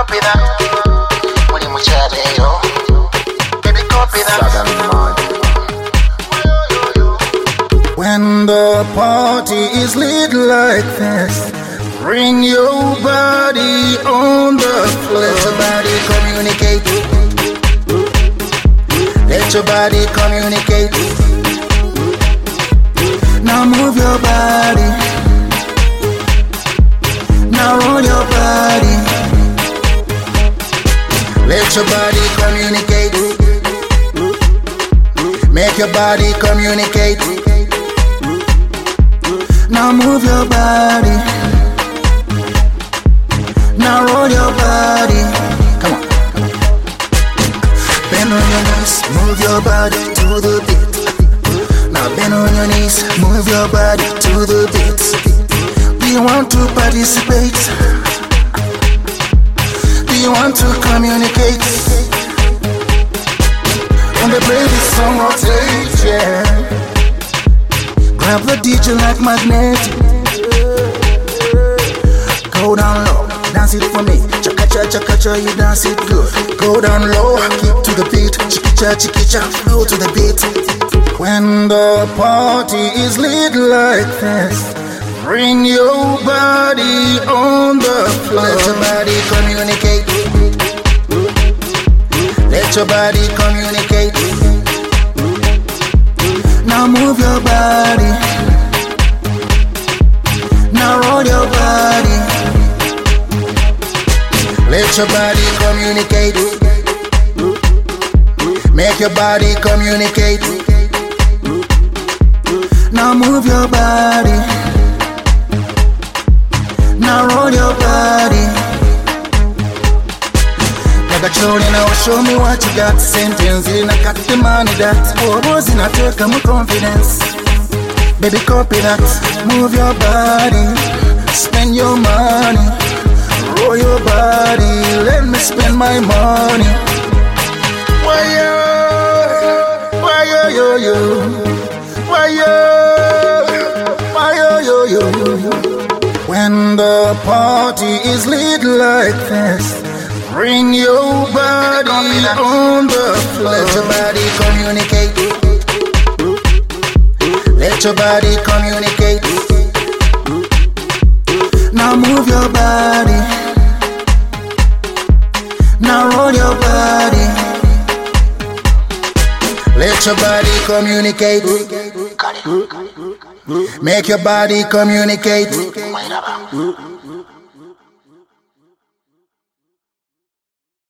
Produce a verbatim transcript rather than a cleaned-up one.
copy that. When you chat, yo. Baby, copy that. When the party is lit like this, bring your body on the floor. Let your body communicate. Let your body communicate. Now move your body. Now roll your body. Let your body communicate. Make your body communicate. Now move your body. Now roll your body. Come on. Bend on your knees, move your body to the beat. Now bend on your knees, move your body to the beat. Do you want to participate? Do you want to communicate? When they play this song, rotate, yeah. Grab the D J like magnet. Go down low, dance it for me. Chaka cha chaka cha, you dance it good. Go down low, keep to the beat. Chiki cha chiki cha, flow to the beat. When the party is lit like this, bring your body on the floor. Let your body communicate. Let your body communicate. Now move your body. Now roll your body. Let your body communicate. Make your body communicate. Now move your body. Now roll your body. Like a chori now, show me what you got. Sentence in a cut the money that. Oh, was in a take my confidence. Baby, copy that. Move your body. Spend your money. Roll your body. Let me spend my money. Why yo? Why yo yo yo? Why yo? Why yo yo yo? When the party is lit like this, bring your body on the floor. Let your body communicate. Let your body communicate. Now move your body. Now roll your body. Let your body communicate. Make your body communicate.